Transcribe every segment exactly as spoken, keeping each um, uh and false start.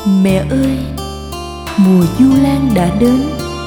Mẹ ơi, mùa du lan đã đến,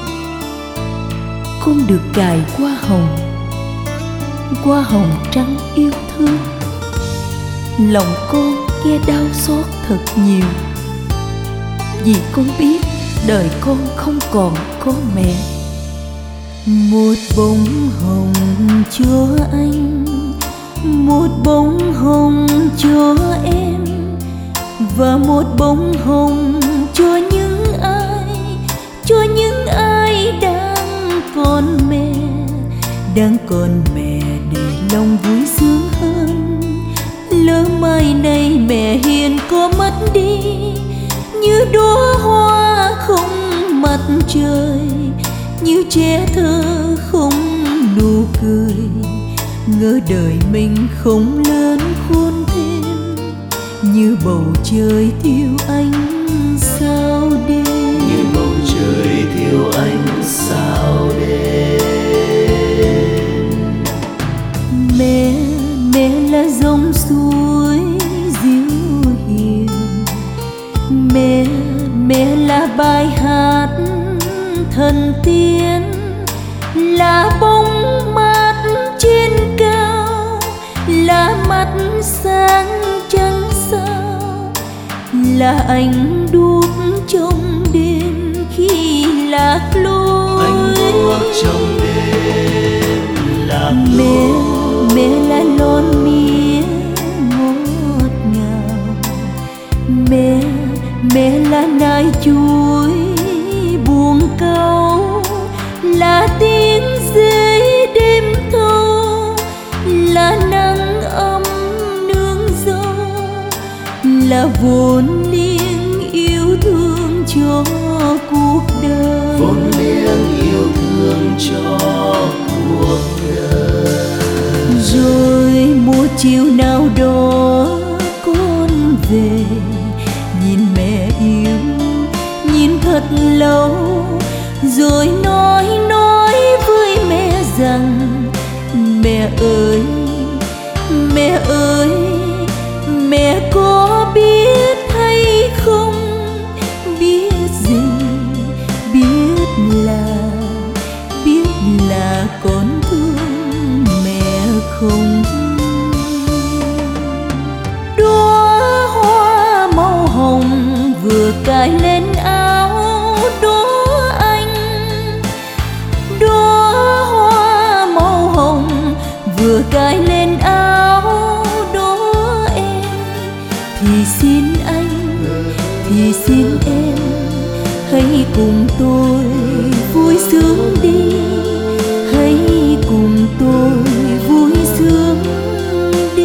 con được cài hoa hồng, hoa hồng trắng yêu thương. Lòng con nghe đau xót thật nhiều, vì con biết đời con không còn có mẹ. Một bông hồng cho anh, một bông hồng cho em, và một bông hồng cho những ai, cho những ai đang còn mẹ, đang còn mẹ để lòng vui sướng hơn. Lỡ mai này mẹ hiền có mất đi, như đóa hoa không mặt trời, như trẻ thơ không nụ cười. Ngỡ đời mình không lớn khôn thêm, như bầu trời thiếu ánh sao đêm, như bầu trời thiếu ánh sao đêm. Mẹ, mẹ là dòng suối dịu hiền, mẹ, mẹ là bài hát thần tiên, là bóng mát trên cao, là mắt sáng trăng sao, là ánh đuốc trong đêm khi lạc lối. Ánh đuốc trong đêm lạc lối. Mẹ, mẹ là lon mía ngọt ngào, mẹ, mẹ là nai chuối buồn câu, là tiếng dế đêm thâu, là nắng ấm nương dâu, là vốn liếng yêu thương cho cuộc đời, vốn liếng yêu thương cho cuộc đời. Rồi một chiều nào đó con về, nhìn mẹ yêu, nhìn thật lâu, rồi nói nói với mẹ rằng: mẹ ơi, mẹ ơi, mẹ có biết hay không, biết gì, biết là, biết là con thương mẹ không. Đóa hoa màu hồng vừa cài lên áo đóa anh, đóa hoa màu hồng vừa cài lên áo đóa em. Thì xin anh, thì xin em, hãy cùng tôi vui sướng đi, hãy cùng tôi vui sướng đi.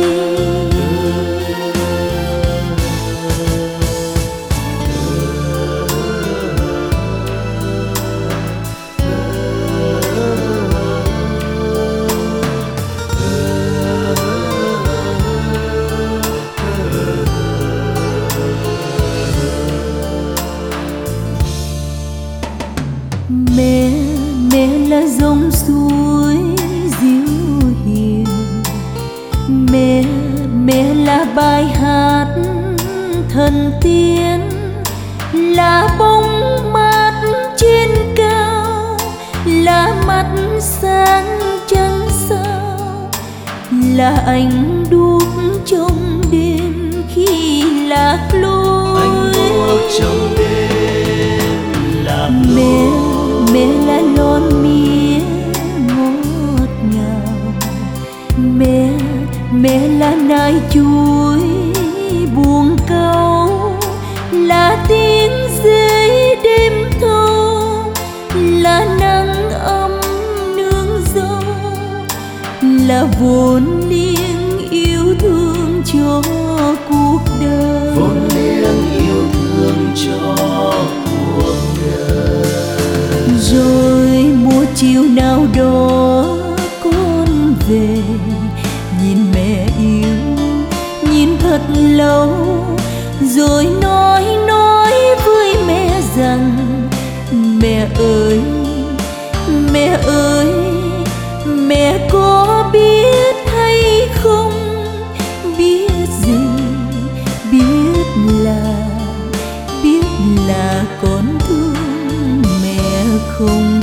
Mẹ, mẹ là dòng suối dịu hiền, mẹ, mẹ là bài hát thần tiên, là bóng mát trên cao, là mắt sáng trăng sao, là ánh đuốc trong đêm khi lạc lối. Ánh đuốc trong đêm lạc lối. Mẹ, mẹ là lon mía ngọt ngào, mẹ, mẹ là nai chuối buồn câu, là tiếng dế đêm thâu, là nắng ấm nương dâu, là vốn liếng yêu thương cho cuộc đời, vốn liếng yêu thương cho cuộc đời. Rồi một chiều nào đó con về, nhìn mẹ yêu, nhìn thật lâu, rồi nói nói với mẹ rằng: mẹ ơi, mẹ ơi, mẹ có biết hay không, biết gì, biết là, biết là con thương mẹ không.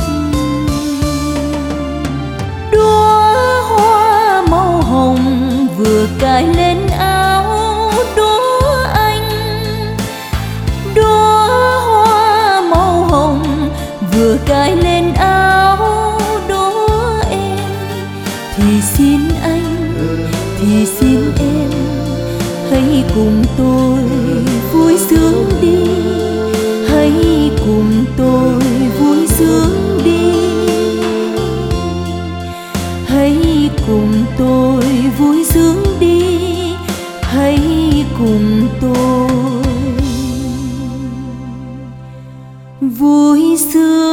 Đóa hoa màu hồng vừa cài lên áo đóa anh, đóa hoa màu hồng vừa cài lên áo đóa em. Thì xin anh, thì xin em, hãy cùng tôi vui sướng đi, hãy cùng tôi vui sướng đi, hãy cùng tôi vui sướng đi, hãy cùng tôi vui sướng.